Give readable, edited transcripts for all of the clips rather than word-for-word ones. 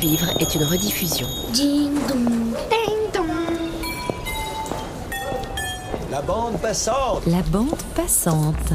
Vivre est une rediffusion. Ding dong, ding dong. La bande passante. La bande passante.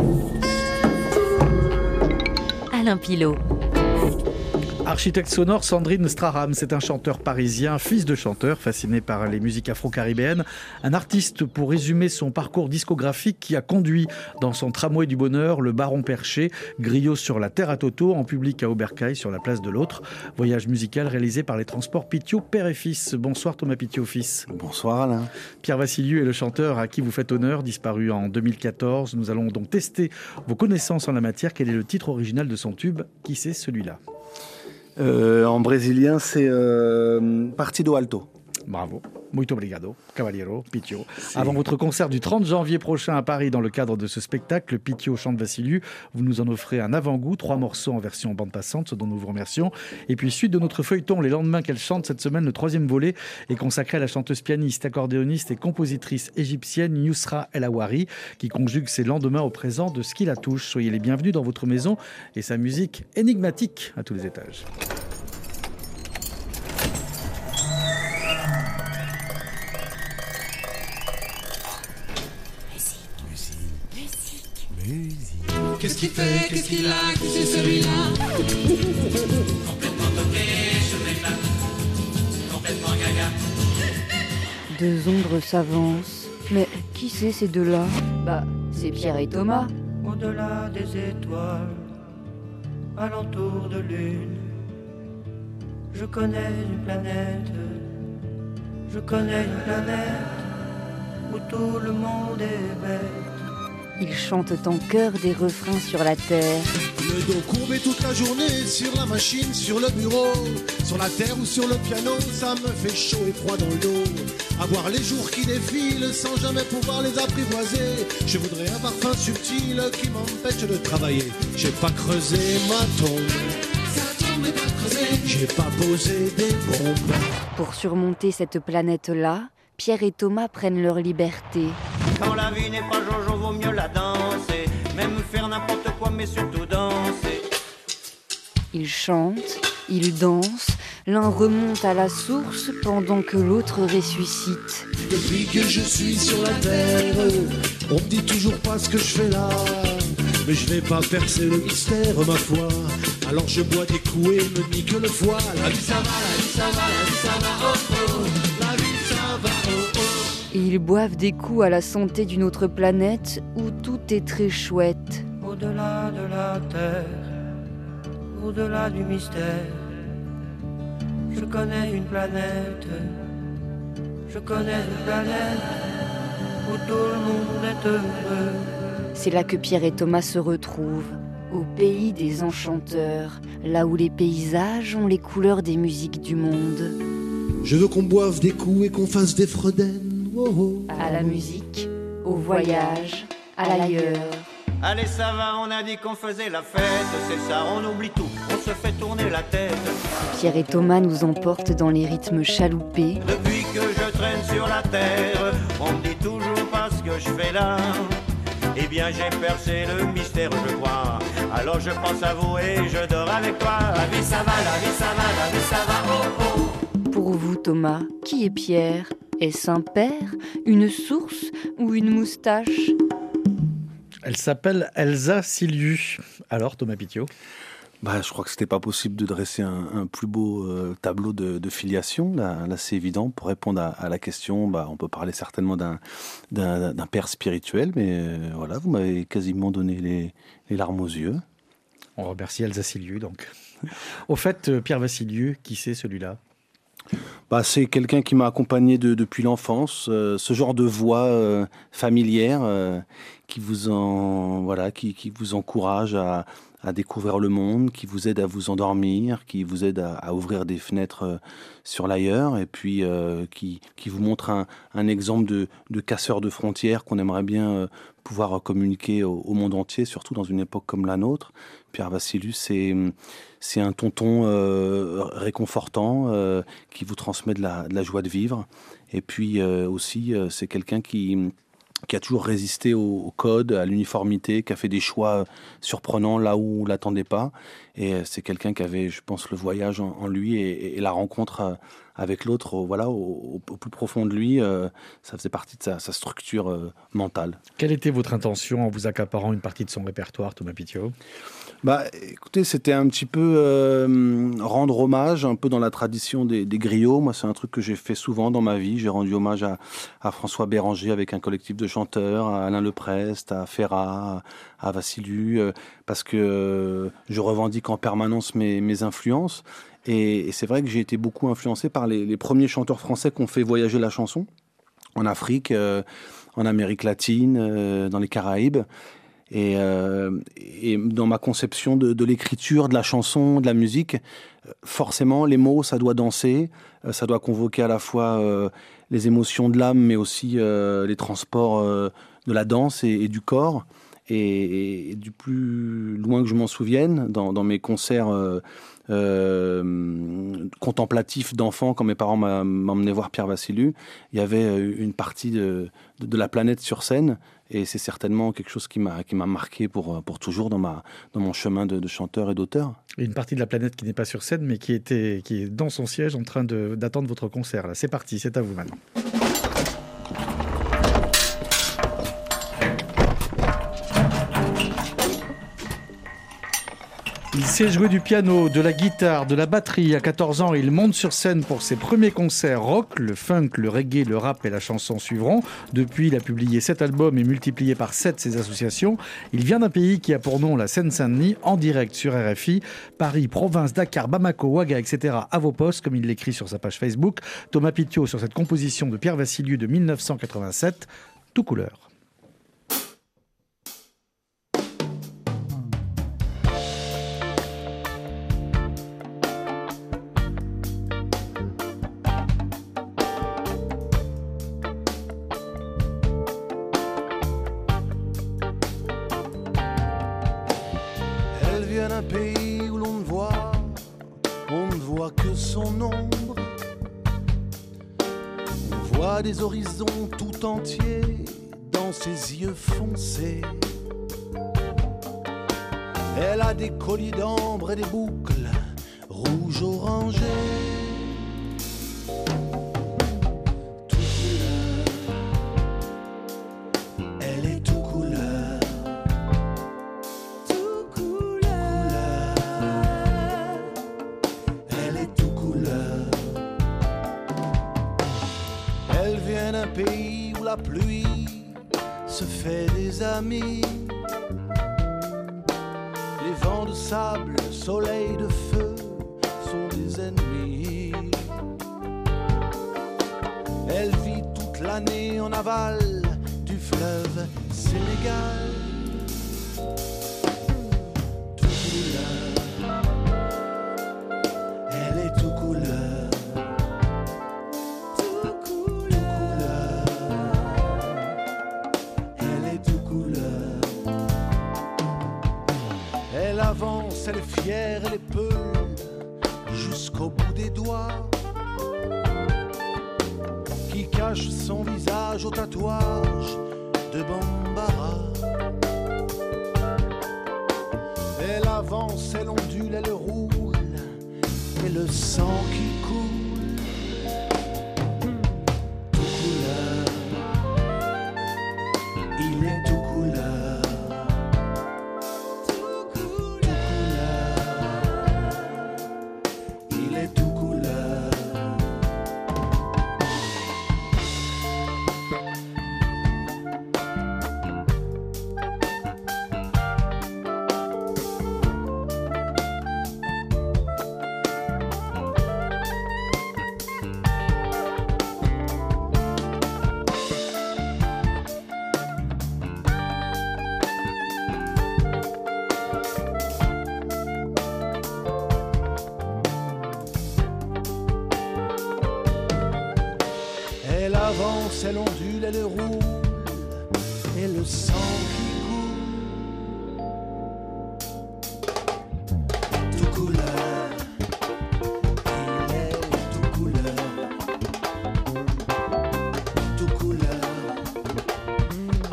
Alain Pilot. Architecte sonore, Sandrine Straham, c'est un chanteur parisien, fils de chanteur, fasciné par les musiques afro-caribéennes. Un artiste, pour résumer son parcours discographique, qui a conduit dans son tramway du bonheur le Baron Perché, griot sur la terre à Toto, en public à Aubercaille sur la place de l'Autre. Voyage musical réalisé par les transports Pitiot, père et fils. Bonsoir Thomas Pitiot, fils. Bonsoir Alain. Pierre Vassiliou est le chanteur à qui vous faites honneur, disparu en 2014. Nous allons donc tester vos connaissances en la matière. Quel est le titre original de son tube? Qui c'est celui-là? En brésilien, c'est Partido Alto. Bravo. Muito obrigado, Cavaliero, Pitiot. Avant votre concert du 30 janvier prochain à Paris, dans le cadre de ce spectacle, Pitiot chante Vassiliou, vous nous en offrez un avant-goût, 3 morceaux en version bande passante, ce dont nous vous remercions. Et puis, suite de notre feuilleton, Les lendemains qu'elle chante, cette semaine, le 3e volet est consacré à la chanteuse pianiste, accordéoniste et compositrice égyptienne Yousra El Hawari, qui conjugue ses lendemains au présent de ce qui la touche. Soyez les bienvenus dans votre maison et sa musique énigmatique à tous les étages. Qu'est-ce qu'il fait, qu'est-ce qu'il a, qui c'est celui-là? Complètement toqué, ce mec-là. Complètement gaga. Deux ombres s'avancent. Mais qui c'est ces deux-là? Bah, c'est Pierre et Thomas. Au-delà des étoiles, alentour de lune, je connais une planète. Je connais une planète où tout le monde est bête. Ils chantent en chœur des refrains sur la terre. Le dos courbé toute la journée, sur la machine, sur le bureau, sur la terre ou sur le piano, ça me fait chaud et froid dans le dos. Avoir les jours qui défilent sans jamais pouvoir les apprivoiser. Je voudrais un parfum subtil qui m'empêche de travailler. J'ai pas creusé ma tombe, sa tombe est pas creusée. J'ai pas posé des bombes. Pour surmonter cette planète-là, Pierre et Thomas prennent leur liberté. Quand la vie n'est pas Jojo, vaut mieux la danser. Même faire n'importe quoi, mais surtout danser. Ils chantent, ils dansent, l'un remonte à la source pendant que l'autre ressuscite. Depuis que je suis sur la terre, on me dit toujours pas ce que je fais là. Mais je vais pas percer le mystère, ma foi. Alors je bois des coups et me nique le foie. La vie ça va, la vie ça va, la vie ça va, oh oh. La vie ça va, oh oh. Et ils boivent des coups à la santé d'une autre planète où tout est très chouette. Au-delà de la terre, au-delà du mystère, je connais une planète. Je connais une planète où tout le monde est heureux. C'est là que Pierre et Thomas se retrouvent, au pays des enchanteurs, là où les paysages ont les couleurs des musiques du monde. Je veux qu'on boive des coups et qu'on fasse des fredaines. Oh oh. À la musique, au voyage, à l'ailleurs. Allez ça va, on a dit qu'on faisait la fête. C'est ça, on oublie tout, on se fait tourner la tête. Pierre et Thomas nous emportent dans les rythmes chaloupés. Depuis que je traîne sur la terre, on me dit toujours pas ce que je fais là. Eh bien j'ai percé le mystère, je crois. Alors je pense à vous et je dors avec toi. La vie ça va, la vie ça va, la vie ça va, oh oh. Pour vous Thomas, qui est Pierre? Est-ce un père, une source ou une moustache? Elle s'appelle Elsa Siliu. Alors Thomas Pitiot? Je crois que c'était pas possible de dresser un plus beau tableau de filiation. Là, c'est évident. Pour répondre à la question, on peut parler certainement d'un père spirituel, mais voilà, vous m'avez quasiment donné les larmes aux yeux. On remercie Elsa Siliu, donc. Au fait, Pierre Vassiliou, qui c'est celui-là? C'est quelqu'un qui m'a accompagné depuis l'enfance. Ce genre de voix familière qui vous encourage à découvrir le monde, qui vous aide à vous endormir, qui vous aide à ouvrir des fenêtres sur l'ailleurs, et puis qui vous montre un exemple de casseur de frontières qu'on aimerait bien pouvoir communiquer au monde entier, surtout dans une époque comme la nôtre. Pierre Vassiliou, c'est un tonton réconfortant qui vous transmet de la joie de vivre. Et puis aussi, c'est quelqu'un qui qui a toujours résisté au code, à l'uniformité, qui a fait des choix surprenants là où on l'attendait pas. Et c'est quelqu'un qui avait, je pense, le voyage en lui et la rencontre avec l'autre, voilà, au plus profond de lui, ça faisait partie de sa structure mentale. Quelle était votre intention en vous accaparant une partie de son répertoire, Thomas Pitio ? Écoutez, c'était un petit peu rendre hommage, un peu dans la tradition des griots. Moi, c'est un truc que j'ai fait souvent dans ma vie. J'ai rendu hommage à François Béranger avec un collectif de chanteurs, à Alain Leprest, à Ferrat, à Vassiliou, parce que je revendique en permanence mes influences. Et c'est vrai que j'ai été beaucoup influencé par les premiers chanteurs français qui ont fait voyager la chanson en Afrique, en Amérique latine, dans les Caraïbes. Et dans ma conception de l'écriture, de la chanson, de la musique, forcément, les mots, ça doit danser, ça doit convoquer à la fois les émotions de l'âme, mais aussi les transports de la danse et du corps. Et du plus loin que je m'en souvienne, dans mes concerts contemplatifs d'enfants, quand mes parents m'emmenaient voir Pierre Vassiliou, il y avait une partie de la planète sur scène. Et c'est certainement quelque chose qui m'a marqué pour toujours dans mon chemin de chanteur et d'auteur. Et une partie de la planète qui n'est pas sur scène, mais qui est dans son siège en train d'attendre votre concert. Là. C'est parti, c'est à vous maintenant. Il sait jouer du piano, de la guitare, de la batterie. À 14 ans, il monte sur scène pour ses premiers concerts rock. Le funk, le reggae, le rap et la chanson suivront. Depuis, il a publié 7 albums et multiplié par 7 ses associations. Il vient d'un pays qui a pour nom la Seine-Saint-Denis, en direct sur RFI. Paris, province, Dakar, Bamako, Ouaga, etc. à vos postes, comme il l'écrit sur sa page Facebook. Thomas Pitio sur cette composition de Pierre Vassiliou de 1987, Tout couleur. Un pays où l'on ne voit que son ombre. On voit des horizons tout entiers dans ses yeux foncés. Elle a des colliers d'ambre et des boucles rouges orangées. Pays où la pluie se fait des amis. Les vents de sable, soleil de feu sont des ennemis. Elle vit toute l'année en aval du fleuve Sénégal. Tout couleur, elle est tout couleur. Elle avance, elle est fière, elle est peule jusqu'au bout des doigts, qui cache son visage au tatouage de Bambara. Elle avance, elle ondule, elle roule, et le sang qui coule. Tout couleur, il est tout couleur. Elle avance, elle ondule, elle roule, et le sang qui coule. Tout couleur, il est tout couleur. Tout couleur,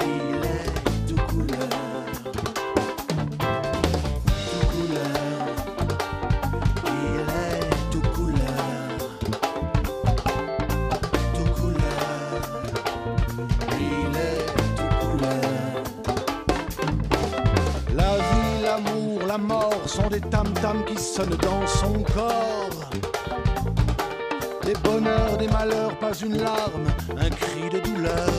sont des tam-tams qui sonnent dans son corps. Des bonheurs, des malheurs, pas une larme, un cri de douleur.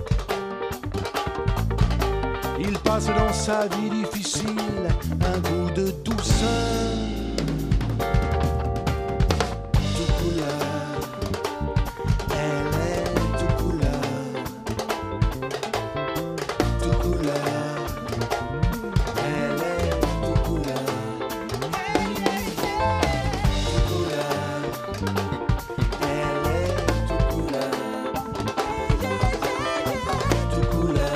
Il passe dans sa vie difficile un goût de douceur. Tout couleur, elle est tout couleur. Tout couleur, elle est tout couleur. Tout couleur, elle est tout couleur. Tout couleur.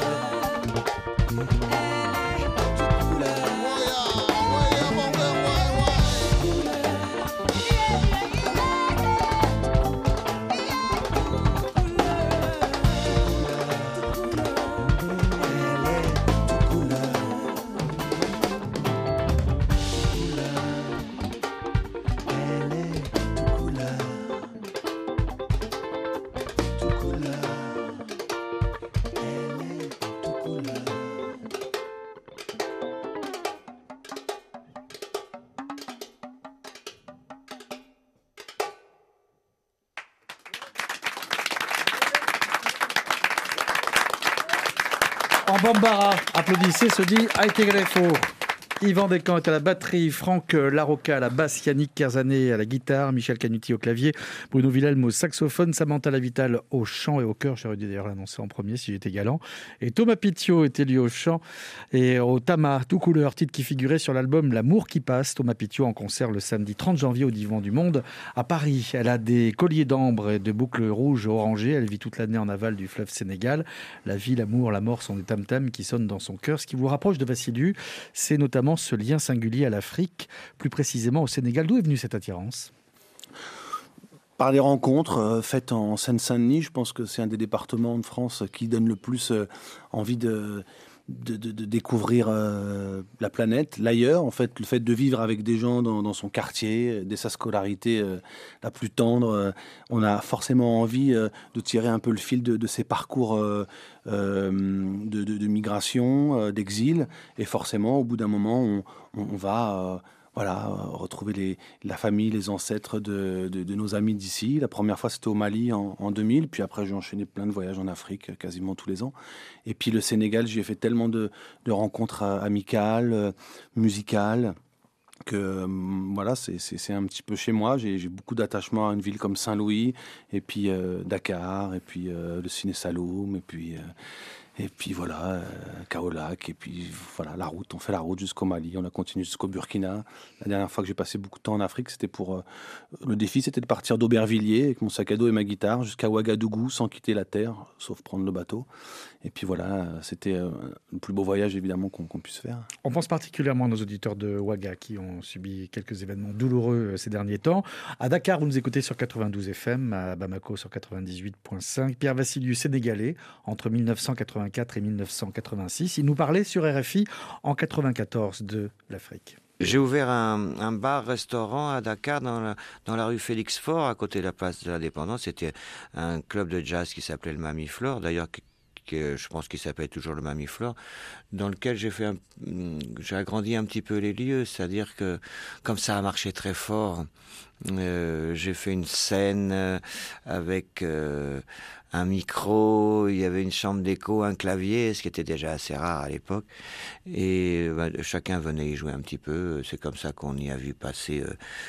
En Bambara, applaudissez, se dit Aïté Greffo. Yvan Descamps est à la batterie, Franck Larocca à la basse, Yannick Kerzané à la guitare, Michel Canuti au clavier, Bruno Wilhelm au saxophone, Samantha Lavital au chant et au chœur, j'aurais dû d'ailleurs l'annoncer en premier si j'étais galant, et Thomas Pitiot était lui au chant et au tama, tout couleur, titre qui figurait sur l'album L'amour qui passe. Thomas Pitiot en concert le samedi 30 janvier au Divan du Monde à Paris. Elle a des colliers d'ambre et de boucles rouges orangées, elle vit toute l'année en aval du fleuve Sénégal. La vie, l'amour, la mort sont des tam-tams qui sonnent dans son cœur. Ce qui vous rapproche de Vassiliou, c'est notamment ce lien singulier à l'Afrique, plus précisément au Sénégal. D'où est venue cette attirance ? Par des rencontres faites en Seine-Saint-Denis. Je pense que c'est un des départements de France qui donne le plus envie de découvrir la planète, l'ailleurs. En fait, le fait de vivre avec des gens dans son quartier, dès sa scolarité la plus tendre, on a forcément envie de tirer un peu le fil de ces parcours de migration, d'exil. Et forcément, au bout d'un moment, on va... retrouver la famille, les ancêtres de nos amis d'ici. La première fois, c'était au Mali en 2000. Puis après, j'ai enchaîné plein de voyages en Afrique, quasiment tous les ans. Et puis le Sénégal, j'y ai fait tellement de rencontres amicales, musicales, que voilà, c'est un petit peu chez moi. J'ai beaucoup d'attachement à une ville comme Saint-Louis, et puis Dakar, et puis le Ciné Saloum, et puis voilà, Kaolack, et puis voilà, la route. On fait la route jusqu'au Mali, on a continué jusqu'au Burkina. La dernière fois que j'ai passé beaucoup de temps en Afrique, c'était pour... le défi, c'était de partir d'Aubervilliers avec mon sac à dos et ma guitare jusqu'à Ouagadougou sans quitter la terre, sauf prendre le bateau. Et puis voilà, c'était le plus beau voyage évidemment qu'on puisse faire. On pense particulièrement à nos auditeurs de Ouaga qui ont subi quelques événements douloureux ces derniers temps. À Dakar, vous nous écoutez sur 92 FM, à Bamako sur 98.5. Pierre Vassiliou, sénégalais, entre 1984 et 1986. Il nous parlait sur RFI en 94 de l'Afrique. J'ai ouvert un bar-restaurant à Dakar dans la rue Félix Faure, à côté de la place de l'Indépendance. C'était un club de jazz qui s'appelait le Mamie Flore, d'ailleurs je pense qu'il s'appelle toujours le Mamie Flore, dans lequel j'ai agrandi un petit peu les lieux, c'est-à-dire que comme ça a marché très fort, j'ai fait une scène avec un micro, il y avait une chambre d'écho, un clavier, ce qui était déjà assez rare à l'époque, et chacun venait y jouer un petit peu. C'est comme ça qu'on y a vu passer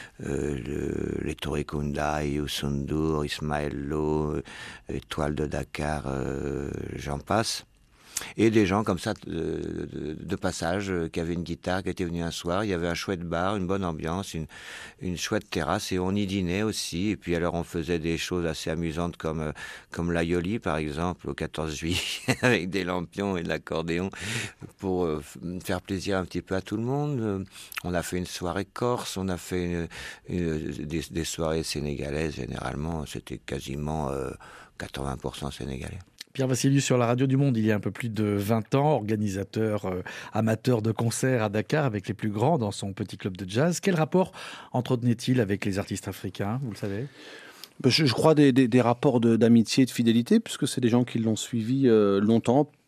les Touré Kunda, Youssou N'Dour, Ismaël Lo, Étoile de Dakar, j'en passe. Et des gens comme ça de passage qui avaient une guitare, qui étaient venus un soir. Il y avait un chouette bar, une bonne ambiance, une chouette terrasse, et on y dînait aussi. Et puis alors on faisait des choses assez amusantes comme l'Aioli par exemple au 14 juillet avec des lampions et de l'accordéon pour faire plaisir un petit peu à tout le monde. On a fait une soirée corse, on a fait des soirées sénégalaises. Généralement c'était quasiment 80% sénégalais. Pierre Vassiliou sur la Radio du Monde, il y a un peu plus de 20 ans, organisateur amateur de concerts à Dakar avec les plus grands dans son petit club de jazz. Quel rapport entretenait-il avec les artistes africains, vous le savez ? Je crois des rapports d'amitié et de fidélité, puisque c'est des gens qui l'ont suivi longtemps,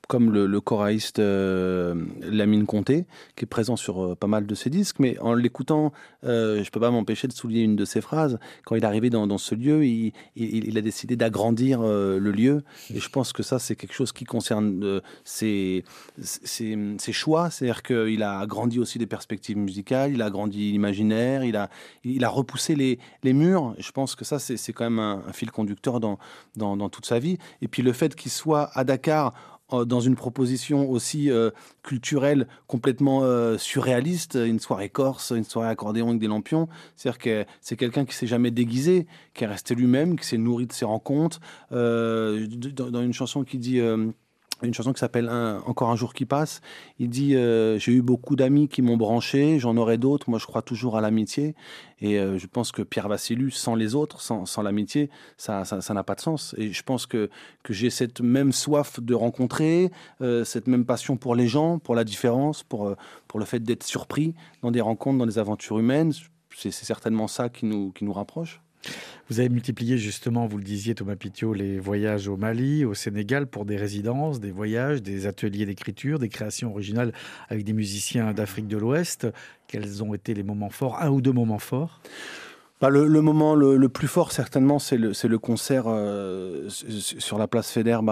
comme le choraïste Lamine Conté, qui est présent sur pas mal de ses disques, mais en l'écoutant, je ne peux pas m'empêcher de souligner une de ses phrases. Quand il est arrivé dans ce lieu, il a décidé d'agrandir le lieu, et je pense que ça, c'est quelque chose qui concerne ses choix, c'est-à-dire qu'il a agrandi aussi des perspectives musicales, il a agrandi l'imaginaire, il a repoussé les murs. Je pense que ça, c'est quand même un fil conducteur dans toute sa vie. Et puis le fait qu'il soit à Dakar, dans une proposition aussi culturelle complètement surréaliste, une soirée corse, une soirée accordéon avec des lampions. C'est-à-dire que c'est quelqu'un qui s'est jamais déguisé, qui est resté lui-même, qui s'est nourri de ses rencontres. Dans une chanson qui dit... une chanson qui s'appelle Encore un jour qui passe. Il dit j'ai eu beaucoup d'amis qui m'ont branché, j'en aurai d'autres. Moi, je crois toujours à l'amitié. Et je pense que Pierre Vassiliou, sans les autres, sans l'amitié, ça n'a pas de sens. Et je pense que j'ai cette même soif de rencontrer, cette même passion pour les gens, pour la différence, pour le fait d'être surpris dans des rencontres, dans des aventures humaines. C'est certainement ça qui nous rapproche. Vous avez multiplié justement, vous le disiez Thomas Pitio, les voyages au Mali, au Sénégal pour des résidences, des voyages, des ateliers d'écriture, des créations originales avec des musiciens d'Afrique de l'Ouest. Quels ont été les moments forts, un ou deux moments forts ? Le moment le plus fort, certainement, c'est le concert sur la place Faidherbe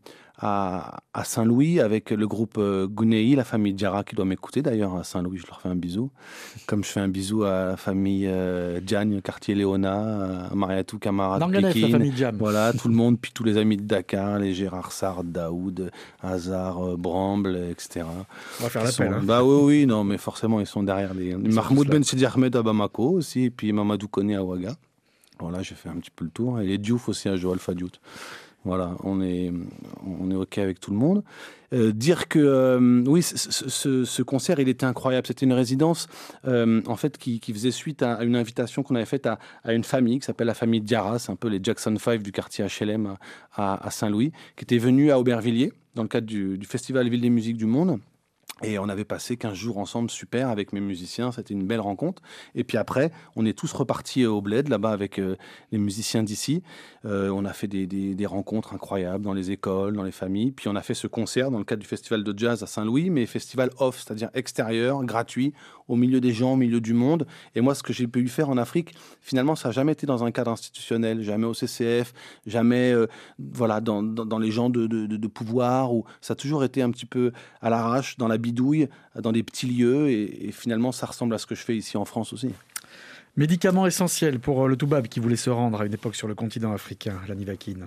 à Saint-Louis avec le groupe Gounei, la famille Diarra qui doit m'écouter d'ailleurs à Saint-Louis, je leur fais un bisou. Comme je fais un bisou à la famille Diagne, quartier Léona, à Mariatou Camara de Pékin. La famille Diam. Voilà, tout le monde, puis tous les amis de Dakar, les Gérard Sard, Daoud, Hazard, Bramble, etc. On va faire l'appel. Bah oui, non, mais forcément, ils sont derrière les Mahmoud Ben Sidi Ahmed à Bamako aussi, et puis Mamadou Koné à Ouaga. Voilà, j'ai fait un petit peu le tour. Et les Diouf aussi à Joal Fadiout. Voilà, on est OK avec tout le monde. Dire que, oui, ce concert, il était incroyable. C'était une résidence, en fait, qui faisait suite à une invitation qu'on avait faite à une famille qui s'appelle la famille Diarra. C'est un peu les Jackson 5 du quartier HLM à Saint-Louis, qui était venue à Aubervilliers dans le cadre du Festival Ville des Musiques du Monde. Et on avait passé 15 jours ensemble, super, avec mes musiciens. C'était une belle rencontre. Et puis après, on est tous repartis au Bled, là-bas, avec les musiciens d'ici. On a fait des rencontres incroyables dans les écoles, dans les familles. Puis on a fait ce concert dans le cadre du festival de jazz à Saint-Louis, mais festival off, c'est-à-dire extérieur, gratuit, au milieu des gens, au milieu du monde. Et moi, ce que j'ai pu faire en Afrique, finalement, ça n'a jamais été dans un cadre institutionnel, jamais au CCF, jamais voilà, dans les gens de pouvoir. Où ça a toujours été un petit peu à l'arrache, dans la bidouille, dans des petits lieux. Et finalement, ça ressemble à ce que je fais ici en France aussi. Médicament essentiel pour le Toubab qui voulait se rendre à une époque sur le continent africain, la Nivaquine.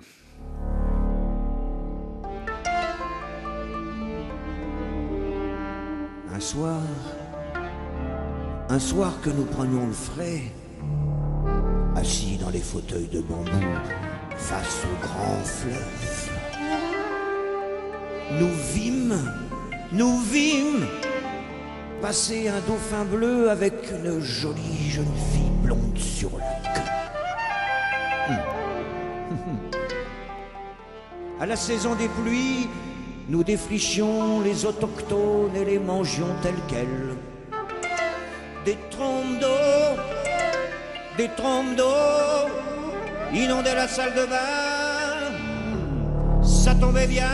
Un soir que nous prenions le frais, assis dans les fauteuils de bambou, face au grand fleuve, nous vîmes passer un dauphin bleu avec une jolie jeune fille blonde sur le queue. À la saison des pluies, nous défrichions les autochtones et les mangions tels quels. Des trompes d'eau inondaient la salle de bain. Ça tombait bien.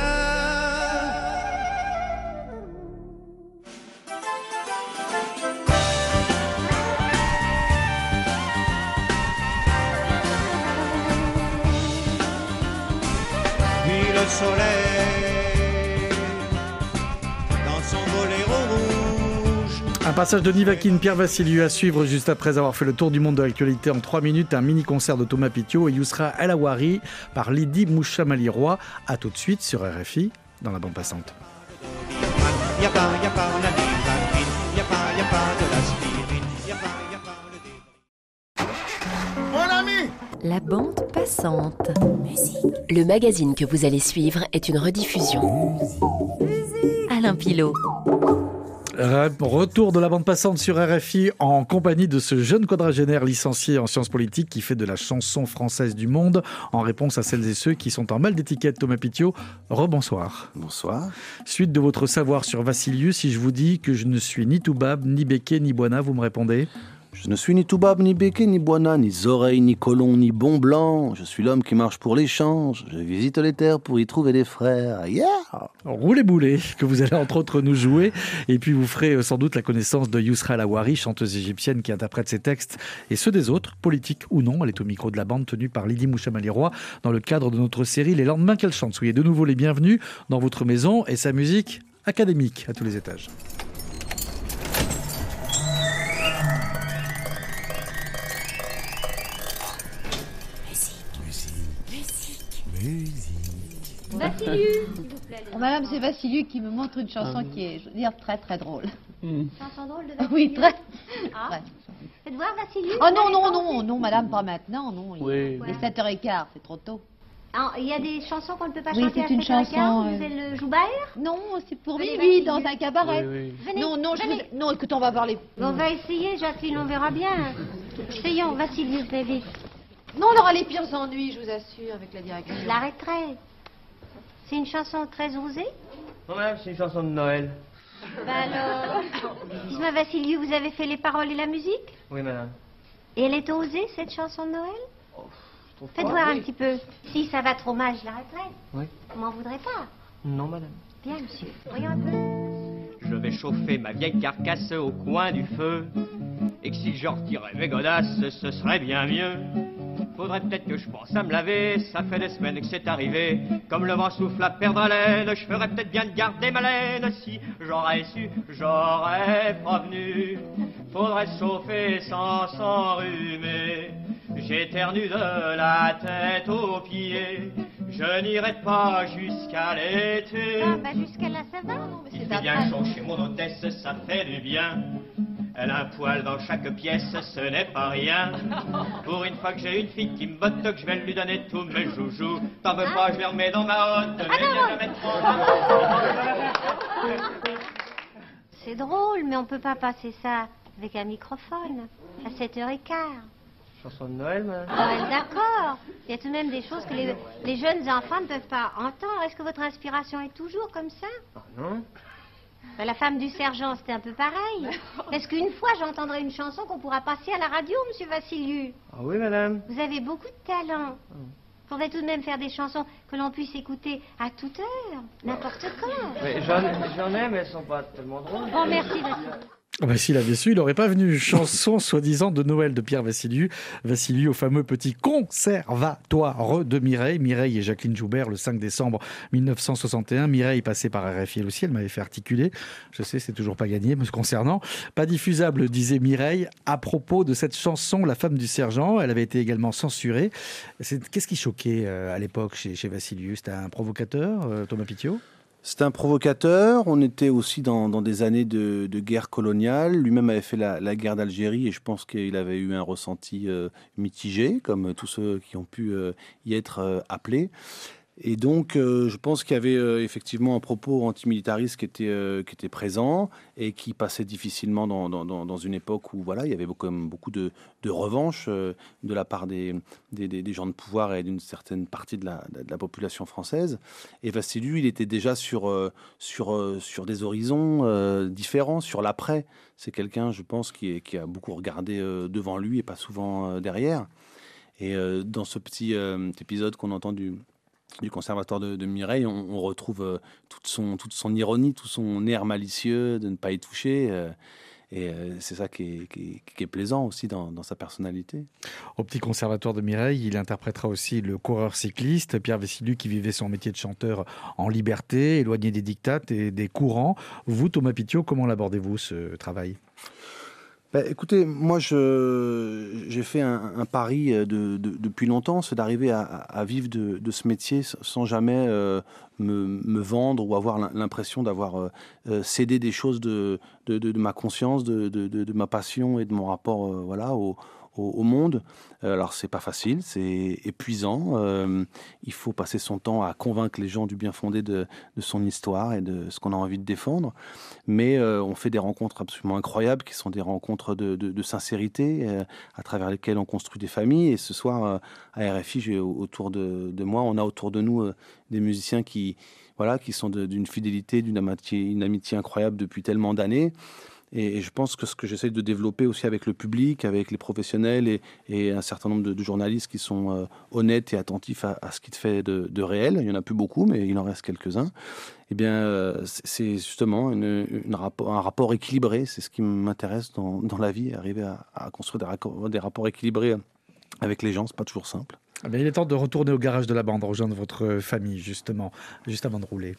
Puis le soleil dans son boléro rouge. Un passage de Nivaquine, Pierre Vassiliou à suivre juste après avoir fait le tour du monde de l'actualité en 3 minutes. Un mini-concert de Thomas Pitio et Yousra El Awari par Lydie Mouchamali-Roy. A tout de suite sur RFI dans la bande passante. Y a pas la Nivaquine, y a pas de l'aspirine, y a pas le Mon ami! La bande passante. Musique. Le magazine que vous allez suivre est une rediffusion. Alain Pilot. Retour de la bande passante sur RFI en compagnie de ce jeune quadragénaire licencié en sciences politiques qui fait de la chanson française du monde en réponse à celles et ceux qui sont en mal d'étiquette. Thomas Pitio, rebonsoir. Bonsoir. Suite de votre savoir sur Vassiliou, si je vous dis que je ne suis ni Toubab, ni Béquet, ni Boina, vous me répondez ? Je ne suis ni toubab, ni béquet, ni boina, ni oreilles, ni colon, ni bon blanc. Je suis l'homme qui marche pour l'échange. Je visite les terres pour y trouver des frères. Yeah! Roulez boulet, que vous allez entre autres nous jouer. Et puis vous ferez sans doute la connaissance de Yousra Lawari, chanteuse égyptienne qui interprète ses textes et ceux des autres, politiques ou non. Elle est au micro de la bande tenue par Lydie Mouchamali-Roy dans le cadre de notre série Les lendemains qu'elle chante. Soyez de nouveau les bienvenus dans votre maison et sa musique académique à tous les étages. Vassiliu, s'il vous plaît. Madame, c'est Vassiliu qui me montre une chanson qui est, je veux dire, très très drôle. Chanson drôle de Vassiliu. Oui, très. Ah. Faites voir Vassiliu. Oh non, madame, pas maintenant, non. Il est 7h15, c'est trop tôt. Alors, il y a des chansons qu'on ne peut pas Oui, chanter c'est à une 7h15, chanson, vous êtes le Joubert. Non, c'est pour Venez, Vivi, Vassiliu. dans un cabaret. Venez, Non, venez. non, écoute, on va voir les... On va essayer, Jacqueline, on verra bien. Essayons, Vassiliu, venez vite. Non, on aura les pires ennuis, je vous assure, avec la direction. Je l'arrêterai. C'est une chanson très osée. Non, madame, c'est une chanson de Noël. Bah alors, dites-moi, Vassiliu, vous avez fait les paroles et la musique? Oui, madame. Et elle est osée, cette chanson de Noël? Je trouve Faites pas. voir un Oui. petit peu. Si ça va trop mal, je l'arrêterai. Oui. Vous m'en voudrez pas. Non, madame. Bien, monsieur. Voyons un peu. Je vais chauffer ma vieille carcasse au coin du feu. Et que si je retirais mes godasses, ce serait bien mieux. Faudrait peut-être que je pense à me laver, ça fait des semaines que c'est arrivé. Comme le vent souffle à perdre haleine, je ferais peut-être bien de garder ma laine. Si j'aurais su, j'aurais prévenu. Faudrait se chauffer sans s'enrhumer. J'éternue de la tête aux pieds. Je n'irai pas jusqu'à l'été. Ah, bah jusqu'à là, ça va. Il fait bien chaud chez mon hôtesse, ça fait du bien. Elle a un poil dans chaque pièce, ce n'est pas rien. Pour une fois que j'ai une fille qui me botte, que je vais lui donner tous mes joujoux. T'en veux pas, je les remets dans ma hotte. C'est drôle, mais on peut pas passer ça avec un microphone à 7h15. Chanson de Noël, madame. Ah, d'accord. Il y a tout de même des choses que les jeunes enfants ne peuvent pas entendre. Est-ce que votre inspiration est toujours comme ça? Ah non. Ben, la femme du sergent, c'était un peu pareil. Est-ce qu'une fois j'entendrai une chanson qu'on pourra passer à la radio, monsieur Vassiliu? Ah oui, madame. Vous avez beaucoup de talent. Faudrait tout de même faire des chansons que l'on puisse écouter à toute heure, n'importe quand. Mais j'en ai, mais elles sont pas tellement drôles. Bon, merci, Vassiliu. Ah bah, s'il avait su, il n'aurait pas venu. Chanson soi-disant de Noël de Pierre Vassiliu. Vassiliu au fameux petit conservatoire de Mireille. Mireille et Jacqueline Joubert le 5 décembre 1961. Mireille passée par RFI elle aussi, elle m'avait fait articuler. Je sais, c'est toujours pas gagné me concernant. Pas diffusable, disait Mireille, à propos de cette chanson La femme du sergent. Elle avait été également censurée. Qu'est-ce qui choquait à l'époque chez Vassiliu? C'était un provocateur, Thomas Pitiot? C'était un provocateur. On était aussi dans des années de guerre coloniale. Lui-même avait fait la guerre d'Algérie et je pense qu'il avait eu un ressenti mitigé, comme tous ceux qui ont pu y être appelés. Et donc, je pense qu'il y avait effectivement un propos antimilitariste qui était présent et qui passait difficilement dans une époque où voilà, il y avait quand même beaucoup de revanche de la part des gens de pouvoir et d'une certaine partie de la population française. Et Vassiliu, il était déjà sur des horizons différents, sur l'après. C'est quelqu'un, je pense, qui a beaucoup regardé devant lui et pas souvent derrière. Et dans ce petit épisode qu'on entend du conservatoire de Mireille, on retrouve toute son ironie, tout son air malicieux de ne pas y toucher. Et c'est ça qui est plaisant aussi dans sa personnalité. Au petit conservatoire de Mireille, il interprétera aussi le coureur cycliste, Pierre Vassiliu, qui vivait son métier de chanteur en liberté, éloigné des dictates et des courants. Vous, Thomas Pitiot, comment l'abordez-vous ce travail ? Écoutez, moi j'ai fait un pari depuis longtemps, c'est d'arriver à vivre de ce métier sans jamais me vendre ou avoir l'impression d'avoir cédé des choses de ma conscience, de ma passion et de mon rapport au monde. Alors c'est pas facile, c'est épuisant. Il faut passer son temps à convaincre les gens du bien fondé de son histoire et de ce qu'on a envie de défendre. Mais on fait des rencontres absolument incroyables qui sont des rencontres de sincérité à travers lesquelles on construit des familles. Et ce soir à RFI, autour de moi, on a autour de nous des musiciens qui sont d'une fidélité, une amitié incroyable depuis tellement d'années. Et je pense que ce que j'essaie de développer aussi avec le public, avec les professionnels et un certain nombre de journalistes qui sont honnêtes et attentifs à ce qui te fait de réel, il n'y en a plus beaucoup, mais il en reste quelques-uns, eh bien, c'est justement un rapport équilibré. C'est ce qui m'intéresse dans la vie, arriver à construire des rapports équilibrés avec les gens. C'est pas toujours simple. Eh bien, il est temps de retourner au garage de la bande, rejoindre votre famille, justement, juste avant de rouler.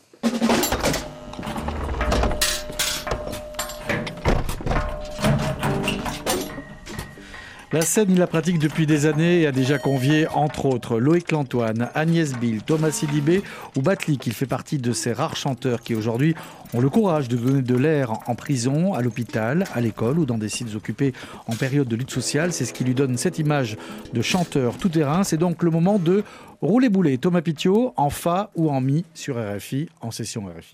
La scène, il la pratique depuis des années et a déjà convié, entre autres, Loïc Lantoine, Agnès Bill, Thomas Sidibé ou Batlik. Il fait partie de ces rares chanteurs qui, aujourd'hui, ont le courage de donner de l'air en prison, à l'hôpital, à l'école ou dans des sites occupés en période de lutte sociale. C'est ce qui lui donne cette image de chanteur tout-terrain. C'est donc le moment de rouler boulet. Thomas Pitiot, en fa ou en mi sur RFI, en session RFI.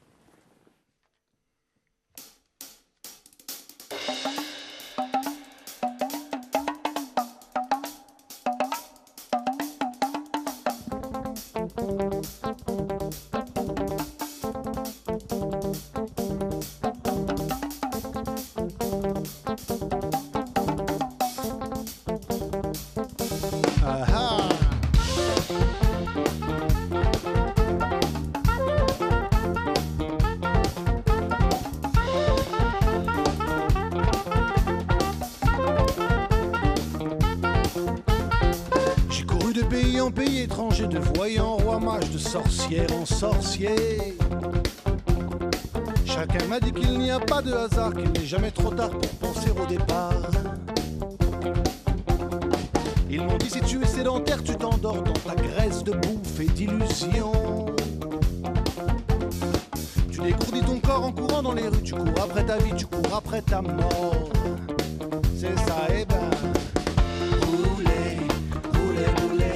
En pays étranger, de voyants, roi mage, de sorcière en sorcier. Chacun m'a dit qu'il n'y a pas de hasard, qu'il n'est jamais trop tard pour penser au départ. Ils m'ont dit si tu es sédentaire, tu t'endors dans ta graisse de bouffe et d'illusions. Tu dégourdis ton corps en courant dans les rues, tu cours après ta vie, tu cours après ta mort. C'est ça, eh ben, roulez, roulez, roulez.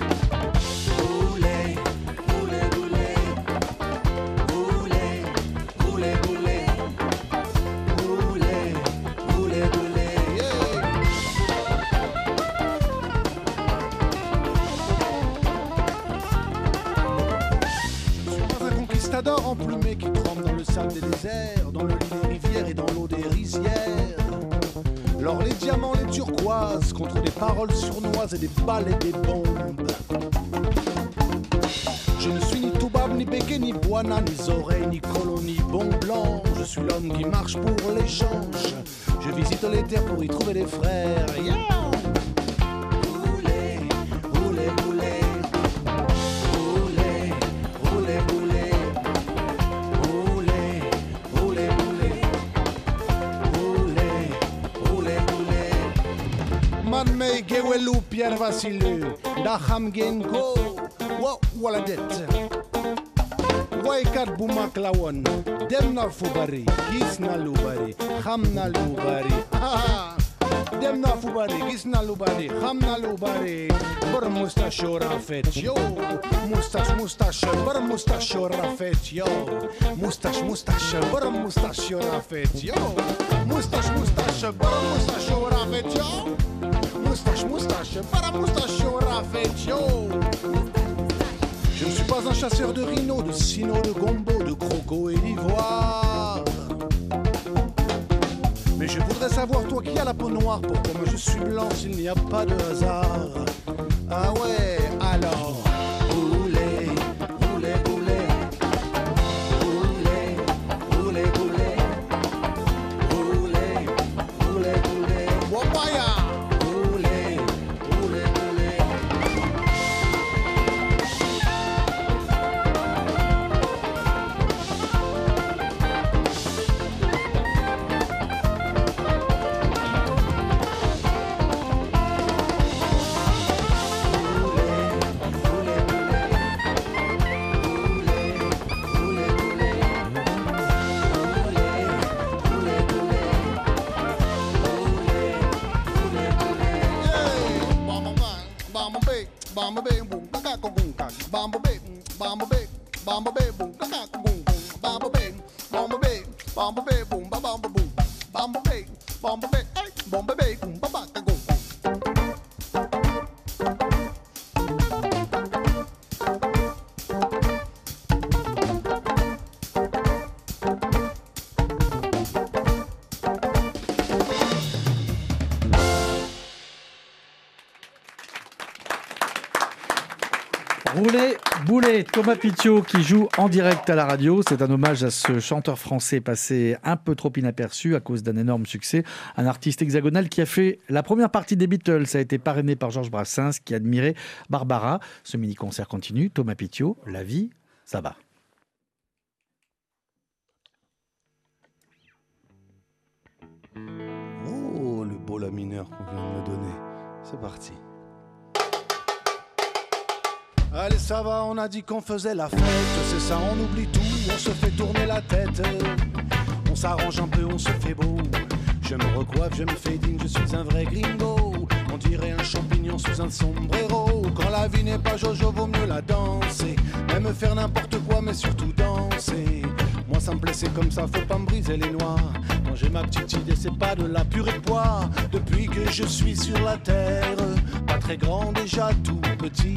Emplumé qui trempe dans le sable des déserts, dans le lit des rivières et dans l'eau des rizières. L'or, les diamants, les turquoises, contre des paroles sournoises et des balles et des bombes. Je ne suis ni toubab, ni bégué, ni boana, ni zoré, ni colo, ni bon blanc. Je suis l'homme qui marche pour l'échange. Je visite les terres pour y trouver des frères. Yeah! Mei gewelu Pierre Vasiliu, Daham Gengo, Waladet. Waikat Bumaklawon, Demna Fubari, Gisna Lubari, Hamna Lubari. Demna Fubari, Gisna Lubari, Hamna Lubari. Bar mustache rafet, yo. Mustache, bar mustache rafet, yo. Mustache, bar mustache rafet, yo. Mustache, bar mustache rafet, yo. Moustache, para moustache, rafet, yo. Je ne suis pas un chasseur de rhinos, de sino, de gombo, de croco et d'ivoire. Mais je voudrais savoir, toi qui as la peau noire, pourquoi moi je suis blanc s'il n'y a pas de hasard. Ah ouais, alors roulez, roulez, roulez. Roulez, roulez, roulez. Roulez, roulez, roulez. Wapaya. Roulez, boulet, Thomas Pitiot qui joue en direct à la radio. C'est un hommage à ce chanteur français passé un peu trop inaperçu à cause d'un énorme succès. Un artiste hexagonal qui a fait la première partie des Beatles. Ça a été parrainé par Georges Brassens qui admirait Barbara. Ce mini-concert continue. Thomas Pitiot, la vie, ça va. Oh, le beau la mineur qu'on vient de me donner. C'est parti. Allez, ça va, on a dit qu'on faisait la fête. C'est ça, on oublie tout, on se fait tourner la tête. On s'arrange un peu, on se fait beau. Je me recoiffe, je me fais digne, je suis un vrai gringo. On dirait un champignon sous un sombrero. Quand la vie n'est pas Jojo, vaut mieux la danser. Même faire n'importe quoi, mais surtout danser. Moi ça me plaît, c'est comme ça, faut pas me briser les noix. Quand j'ai ma petite idée, c'est pas de la purée de pois. Depuis que je suis sur la terre, pas très grand déjà, tout petit.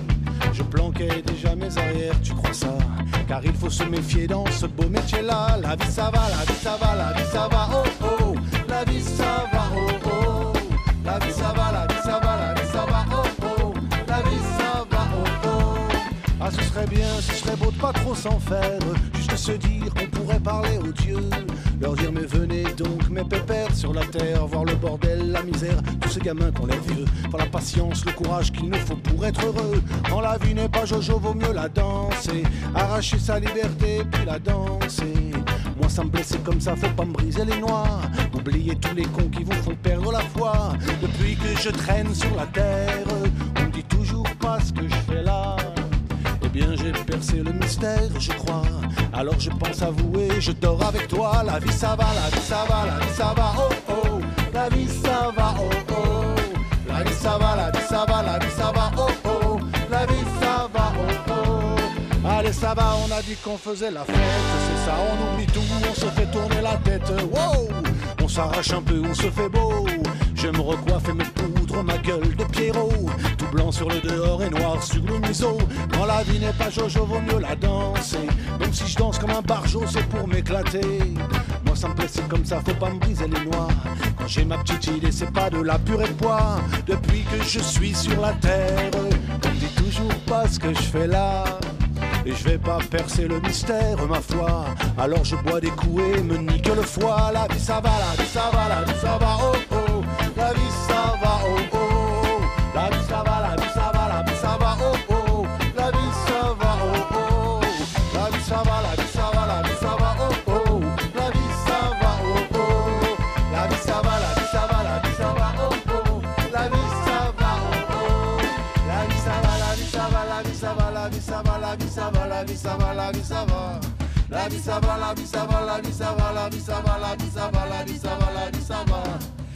Je planquais déjà mes arrières, tu crois ça? Car il faut se méfier dans ce beau métier-là. La vie ça va, la vie ça va, la vie ça va, oh oh. La vie ça va, oh oh. La vie ça va, la vie ça va, la vie ça va, oh oh. La vie ça va, oh oh. Ah ce serait bien, ce serait beau de pas trop s'en faire. Juste se dire qu'on pourrait parler aux dieux. Leur dire mais venez donc mes pépères sur la terre. Voir le bordel, la misère, tous ces gamins qu'on l'air vieux. Pour la patience, le courage qu'il nous faut pour être heureux. Quand la vie n'est pas Jojo, vaut mieux la danser. Arracher sa liberté puis la danser. Moi ça me plaît, c'est comme ça, faut pas me briser les noix. Oublier tous les cons qui vous font perdre la foi. Depuis que je traîne sur la terre, on me dit toujours pas ce que je fais là. Eh bien j'ai percé le mystère, je crois. Alors je pense à vous et je dors avec toi. La vie ça va, la vie ça va, la vie ça va, oh oh. La vie ça va, oh oh. La vie ça va, la vie ça va, la vie ça va, oh oh. La vie ça va, oh oh. Allez ça va, on a dit qu'on faisait la fête. C'est ça, on oublie tout, on se fait tourner la tête. Wow. On s'arrache un peu, on se fait beau. Je me recoiffe et me poudre ma gueule de Pierrot. Tout blanc sur le dehors et noir sur le museau. Quand la vie n'est pas Jojo, vaut mieux la danser. Même si je danse comme un barjot, c'est pour m'éclater. Moi ça me plaît, c'est comme ça, faut pas me briser les noix. Quand j'ai ma petite idée, c'est pas de la purée de pois. Depuis que je suis sur la terre, on me dit toujours pas ce que je fais là. Et je vais pas percer le mystère, ma foi. Alors je bois des coups et me nique le foie. La vie ça va, la vie ça va, la vie ça va, oh oh. La vie ça va, oh oh. La vie ça va, la vie ça va, la vie ça va, oh oh. La vie ça va, oh oh. La vie ça va, la vie ça va, la vie ça va, oh oh. La vie ça va, oh oh. La vie ça va, la vie ça va, la vie ça va, oh oh. La vie ça va, oh oh. La vie ça va, la vie ça va, la vie ça va, la vie ça va, la vie ça va, la vie ça va, la vie ça va. La vie ça va, la vie ça va, la vie ça va, la vie ça va, la vie ça va, la vie ça va, la vie ça va.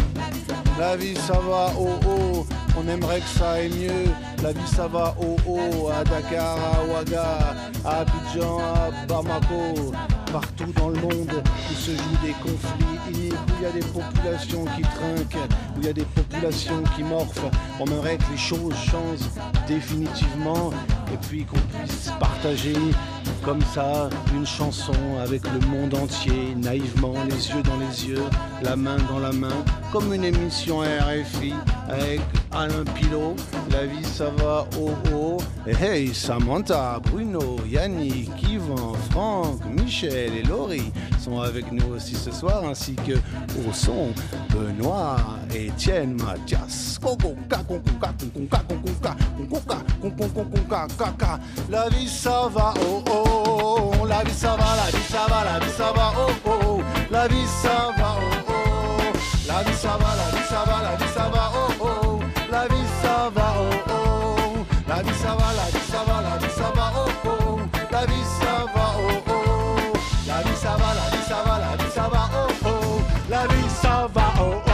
La vie ça va, oh oh, on aimerait que ça aille mieux. La vie ça va, oh oh, à Dakar, à Ouaga, à Abidjan, à Bamako. Partout dans le monde où se jouent des conflits iniques, où il y a des populations qui trinquent, où il y a des populations qui morphent. On aimerait que les choses changent définitivement et puis qu'on puisse partager comme ça une chanson avec le monde entier, naïvement, les yeux dans les yeux, la main dans la main, comme une émission RFI avec Alain Pilot. La vie ça va, oh oh. Et hey, Samantha, Bruno, Yannick, Yvan, Franck, Michel et Laurie sont avec nous aussi ce soir, ainsi que au son Benoît, Étienne, Mathias. La vie ça va, oh oh. La vie ça va, la vie ça va, la vie ça va, oh oh. La vie ça va, oh oh. La vie ça va, la vie ça va, la vie ça va, oh oh. La vie ça va, oh oh. La vie ça va, la vie ça va, la vie ça va, oh oh. La vie ça va, oh oh. La vie ça va, la vie ça va, la vie ça va, oh oh. La vie ça va, oh oh.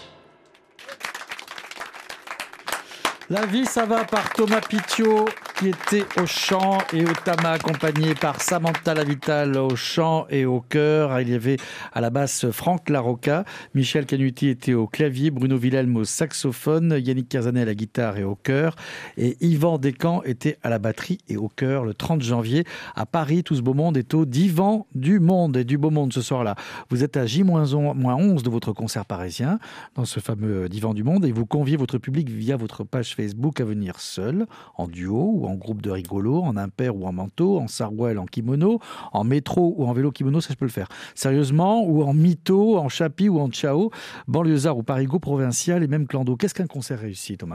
La vie, ça va par Thomas Pitiot qui était au chant et au tama, accompagné par Samantha Lavital au chant et au chœur. Il y avait à la basse Franck Larocca, Michel Canuti était au clavier, Bruno Wilhelm au saxophone, Yannick Kerzanet à la guitare et au chœur, et Yvan Descamps était à la batterie et au chœur. Le 30 janvier à Paris, tout ce beau monde est au Divan du Monde et du Beau Monde ce soir-là. Vous êtes à J-11 de votre concert parisien, dans ce fameux Divan du Monde, et vous conviez votre public via votre page Facebook à venir seul, en duo ou ou en groupe de rigolos, en impair ou en manteau, en sarouel, en kimono, en métro ou en vélo kimono, ça je peux le faire. Sérieusement, ou en mytho, en chapi ou en tchao, banlieusard ou parigo, provincial et même clando. Qu'est-ce qu'un concert réussi, Thomas ?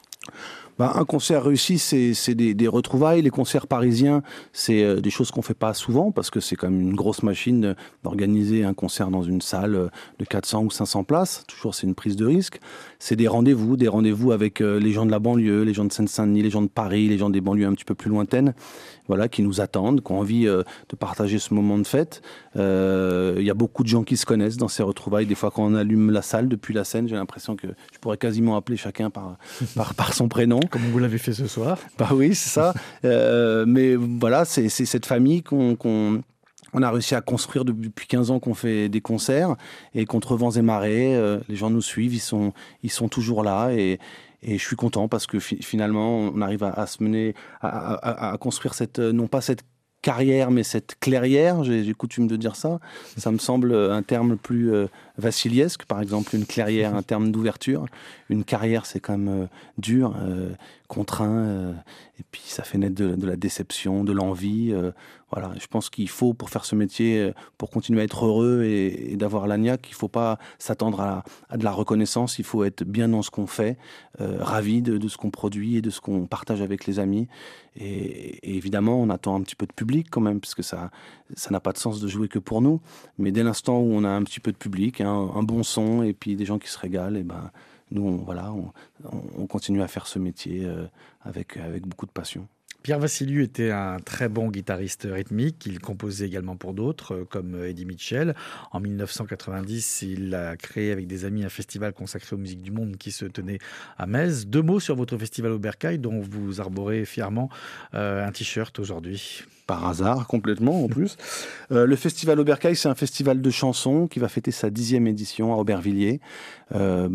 Un concert réussi, c'est des retrouvailles. Les concerts parisiens, c'est des choses qu'on fait pas souvent parce que c'est quand même une grosse machine d'organiser un concert dans une salle de 400 ou 500 places. Toujours, c'est une prise de risque. C'est des rendez-vous avec les gens de la banlieue, les gens de Seine-Saint-Denis, les gens de Paris, les gens des banlieues un petit peu plus lointaines, voilà, qui nous attendent, qui ont envie de partager ce moment de fête. Il y a beaucoup de gens qui se connaissent dans ces retrouvailles. Des fois, quand on allume la salle depuis la scène, j'ai l'impression que je pourrais quasiment appeler chacun par son prénom. Comme vous l'avez fait ce soir. Bah oui, c'est ça. Mais voilà, c'est cette famille qu'on a réussi à construire depuis 15 ans qu'on fait des concerts. Et contre vents et marées, les gens nous suivent, ils sont toujours là. Et je suis content parce que finalement, on arrive à se mener, à construire non pas cette carrière, mais cette clairière, j'ai coutume de dire ça. Ça me semble un terme plus vassiliesque. Par exemple, une clairière, un terme d'ouverture. Une carrière, c'est quand même dur, contraint, et puis ça fait naître de la déception, de l'envie. Voilà, je pense qu'il faut, pour faire ce métier, pour continuer à être heureux et d'avoir la niaque, il ne faut pas s'attendre à de la reconnaissance. Il faut être bien dans ce qu'on fait, ravi de ce qu'on produit et de ce qu'on partage avec les amis. Et évidemment, on attend un petit peu de public quand même, parce que ça n'a pas de sens de jouer que pour nous. Mais dès l'instant où on a un petit peu de public, un bon son et puis des gens qui se régalent, et ben nous, on continue à faire ce métier avec beaucoup de passion. Pierre Vassiliou était un très bon guitariste rythmique. Il composait également pour d'autres, comme Eddie Mitchell. En 1990, il a créé avec des amis un festival consacré aux musiques du monde qui se tenait à Metz. 2 mots sur votre festival au Bercail, dont vous arborez fièrement un t-shirt aujourd'hui. Par hasard, complètement en plus. Le festival Aubercaille, c'est un festival de chansons qui va fêter sa 10e édition à Aubervilliers. Un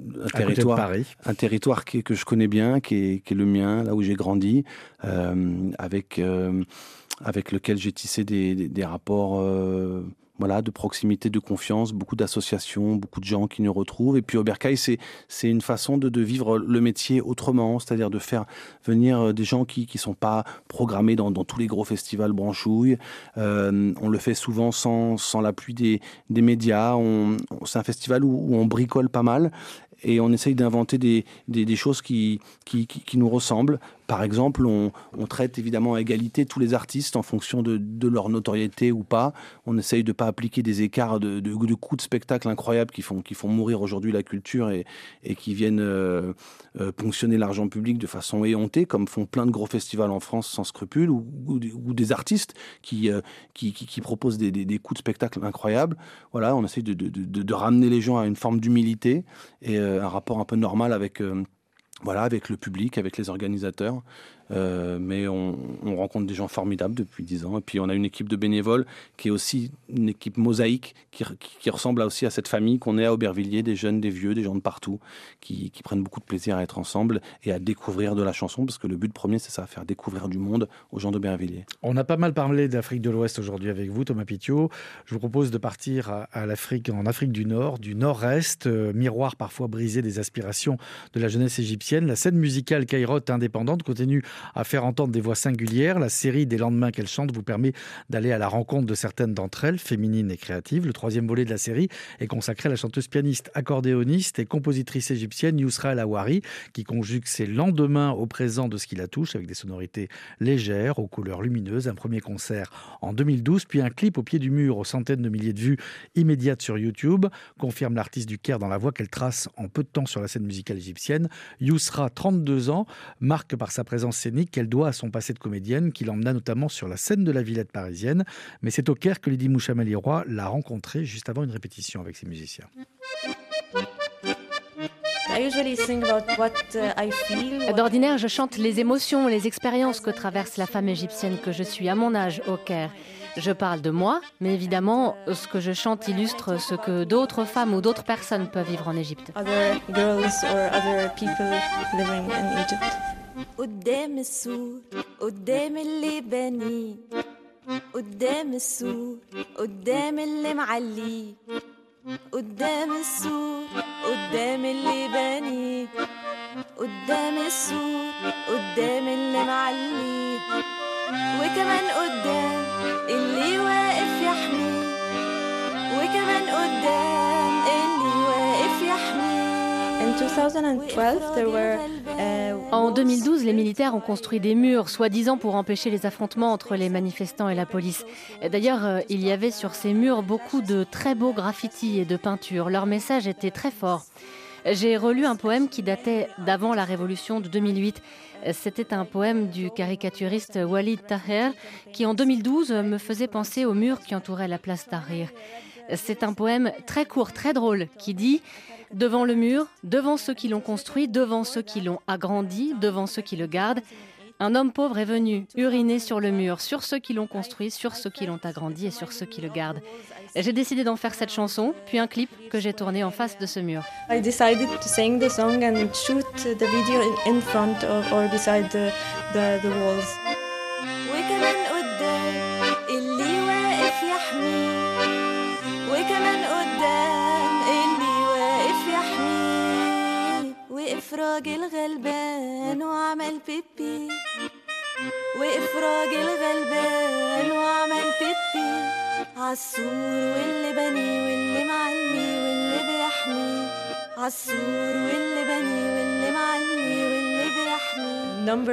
territoire que je connais bien, qui est le mien, là où j'ai grandi, avec lequel j'ai tissé des rapports de proximité, de confiance, beaucoup d'associations, beaucoup de gens qui nous retrouvent. Et puis Aubercaille, c'est une façon de vivre le métier autrement, c'est-à-dire de faire venir des gens qui sont pas programmés dans tous les gros festivals branchouilles. On le fait souvent sans l'appui des médias. C'est un festival où on bricole pas mal. Et on essaye d'inventer des choses qui nous ressemblent. Par exemple, on traite évidemment à égalité tous les artistes en fonction de leur notoriété ou pas. On essaye de ne pas appliquer des écarts de coûts de spectacle incroyables qui font mourir aujourd'hui la culture et qui viennent ponctionner l'argent public de façon éhontée, comme font plein de gros festivals en France sans scrupules, ou des artistes qui proposent des coûts de spectacle incroyables. Voilà, on essaye de ramener les gens à une forme d'humilité et un rapport un peu normal avec le public, avec les organisateurs. Mais on rencontre des gens formidables depuis 10 ans. Et puis on a une équipe de bénévoles qui est aussi une équipe mosaïque qui ressemble aussi à cette famille qu'on est à Aubervilliers, des jeunes, des vieux, des gens de partout qui prennent beaucoup de plaisir à être ensemble et à découvrir de la chanson, parce que le but premier, c'est ça, faire découvrir du monde aux gens d'Aubervilliers. On a pas mal parlé d'Afrique de l'Ouest aujourd'hui avec vous, Thomas Pithiot. Je vous propose de partir en Afrique du Nord, du Nord-Est, miroir parfois brisé des aspirations de la jeunesse égyptienne. La scène musicale Kairote indépendante continue à faire entendre des voix singulières. La série des lendemains qu'elle chante vous permet d'aller à la rencontre de certaines d'entre elles, féminines et créatives. Le 3e volet de la série est consacré à la chanteuse pianiste, accordéoniste et compositrice égyptienne Yousra El Hawari, qui conjugue ses lendemains au présent de ce qui la touche, avec des sonorités légères, aux couleurs lumineuses. Un premier concert en 2012, puis un clip au pied du mur aux centaines de milliers de vues immédiates sur YouTube, confirme l'artiste du Caire dans la voix qu'elle trace en peu de temps sur la scène musicale égyptienne. Yousra, 32 ans, marque par sa présence scénique qu'elle doit à son passé de comédienne, qui l'emmena notamment sur la scène de la Villette parisienne. Mais c'est au Caire que Lydie Mouchamel-Leroy l'a rencontrée juste avant une répétition avec ses musiciens. D'ordinaire, je chante les émotions, les expériences que traverse la femme égyptienne que je suis à mon âge au Caire. Je parle de moi, mais évidemment, ce que je chante illustre ce que d'autres femmes ou d'autres personnes peuvent vivre en Égypte. قدام السور قدام اللي بنيه قدام السور قدام اللي معليه قدام السور قدام اللي بنيه قدام السور قدام اللي اللي معليه وكمان قدام اللي واقف يحميه وكمان قدام اللي واقف يحميه. In 2012, there were En 2012, les militaires ont construit des murs, soi-disant pour empêcher les affrontements entre les manifestants et la police. D'ailleurs, il y avait sur ces murs beaucoup de très beaux graffitis et de peintures. Leur message était très fort. J'ai relu un poème qui datait d'avant la révolution de 2008. C'était un poème du caricaturiste Walid Taher qui, en 2012, me faisait penser aux murs qui entouraient la place Tahrir. C'est un poème très court, très drôle, qui dit « Devant le mur, devant ceux qui l'ont construit, devant ceux qui l'ont agrandi, devant ceux qui le gardent, un homme pauvre est venu uriner sur le mur, sur ceux qui l'ont construit, sur ceux qui l'ont agrandi et sur ceux qui le gardent. » J'ai décidé d'en faire cette chanson, puis un clip que j'ai tourné en face de ce mur. I decided to sing the song and shoot the video in front of or beside the walls. وكمان قدام اللي واقف يحميه وكمان قدام اللي واقف يحميه وقف راجل غلبان وعمل بيبي وقف راجل غلبان وعمل بيبي عالسور واللي بني واللي معلي واللي بيحمي عالسور واللي بني واللي معلي واللي بيحمي.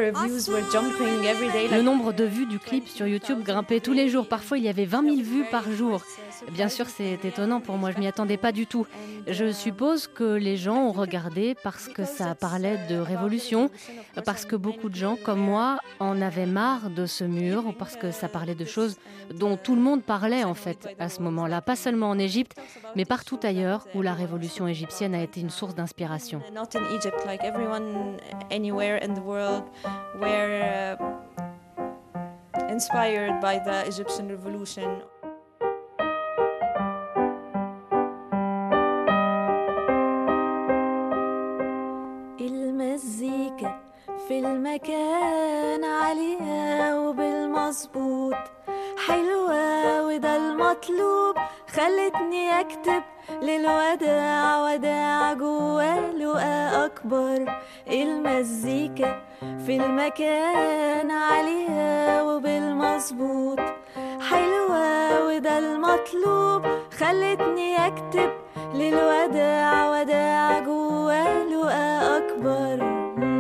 Le nombre de vues du clip sur YouTube grimpait tous les jours. Parfois, il y avait 20 000 vues par jour. Bien sûr, c'est étonnant pour moi, je m'y attendais pas du tout. Je suppose que les gens ont regardé parce que ça parlait de révolution, parce que beaucoup de gens, comme moi, en avaient marre de ce mur, ou parce que ça parlait de choses dont tout le monde parlait en fait à ce moment-là, pas seulement en Égypte, mais partout ailleurs où la révolution égyptienne a été une source d'inspiration. Not in Egypt, like everyone anywhere in the world were inspired by the Egyptian revolution. المزيكا في المكان عالية وبالمظبوط حلوة وده المطلوب خلتني أكتب للوداع وداع جوا لقا أكبر. المزيكا في المكان عالية وبالمظبوط حلوة وده المطلوب خلتني أكتب للوداع وداع جوا لقا أكبر.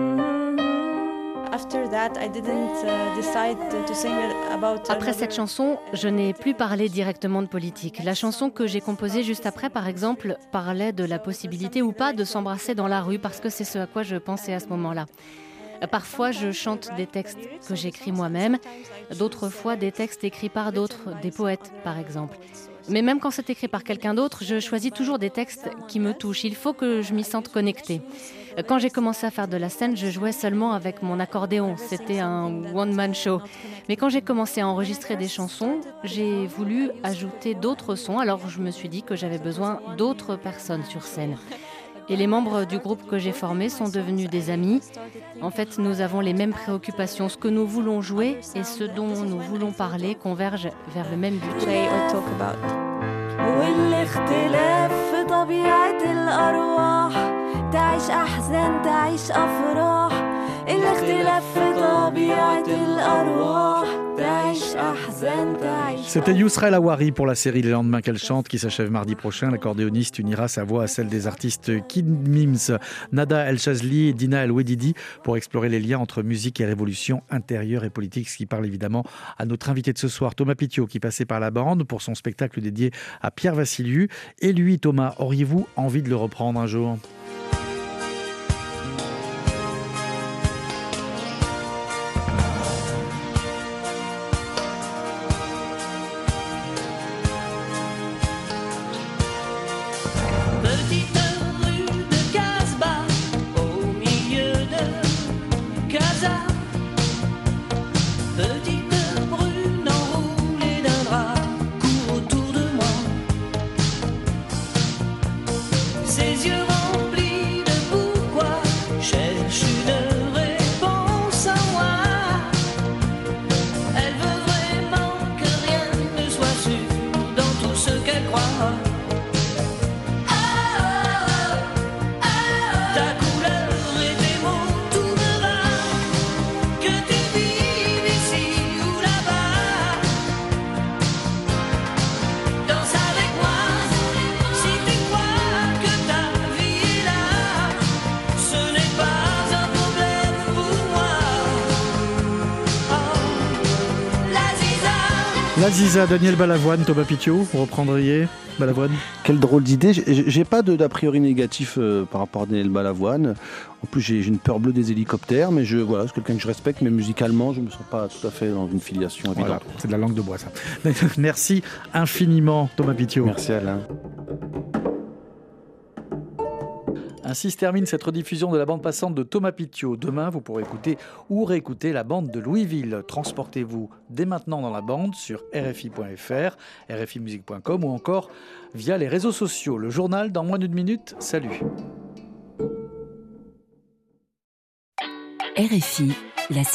Après cette chanson, je n'ai plus parlé directement de politique. La chanson que j'ai composée juste après, par exemple, parlait de la possibilité ou pas de s'embrasser dans la rue, parce que c'est ce à quoi je pensais à ce moment-là. Parfois, je chante des textes que j'écris moi-même, d'autres fois des textes écrits par d'autres, des poètes par exemple. Mais même quand c'est écrit par quelqu'un d'autre, je choisis toujours des textes qui me touchent. Il faut que je m'y sente connectée. Quand j'ai commencé à faire de la scène, je jouais seulement avec mon accordéon. C'était un one-man show. Mais quand j'ai commencé à enregistrer des chansons, j'ai voulu ajouter d'autres sons. Alors je me suis dit que j'avais besoin d'autres personnes sur scène. Et les membres du groupe que j'ai formé sont devenus des amis. En fait, nous avons les mêmes préoccupations. Ce que nous voulons jouer et ce dont nous voulons parler convergent vers le même but. Play or talk about. والاختلاف في طبيعة الأرواح تعيش أحزان تعيش أفراح الاختلاف في طبيعة الأرواح تعيش أحزان تعيش. C'était Yousra El Hawari pour la série Les lendemains qu'elle chante qui s'achève mardi prochain. L'accordéoniste unira sa voix à celle des artistes Kid Mims, Nada El Chazli et Dina El Wedidi pour explorer les liens entre musique et révolution intérieure et politique, ce qui parle évidemment à notre invité de ce soir, Thomas Pitiot, qui passait par la bande pour son spectacle dédié à Pierre Vassiliou. Et lui, Thomas, auriez-vous envie de le reprendre un jour ? Ses yeux remplis de pourquoi cherche une réponse en moi. Elle veut vraiment que rien ne soit sûr dans tout ce qu'elle croit. Ta couleur et tes mots, tout me va. Que tu La Ziza, Daniel Balavoine, Thomas Pitiot, vous reprendriez Balavoine? Quelle drôle d'idée. J'ai pas d'a priori négatif par rapport à Daniel Balavoine. En plus, j'ai une peur bleue des hélicoptères, mais voilà, c'est quelqu'un que je respecte, mais musicalement, je me sens pas tout à fait dans une filiation évidente. Voilà, c'est de la langue de bois, ça. Merci infiniment, Thomas Pitiot. Merci Alain. Ainsi se termine cette rediffusion de la bande passante de Thomas Pitiot. Demain, vous pourrez écouter ou réécouter la bande de Louisville. Transportez-vous dès maintenant dans la bande sur rfi.fr, rfimusique.com ou encore via les réseaux sociaux. Le journal dans moins d'une minute. Salut. RFI, la